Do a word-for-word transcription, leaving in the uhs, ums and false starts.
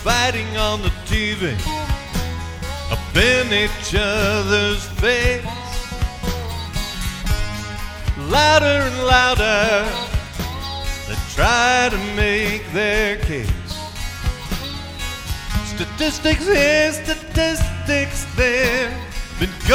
fighting on the T V, up in each other's face. Louder and louder, they try to make their case. Statistics here, statistics there, been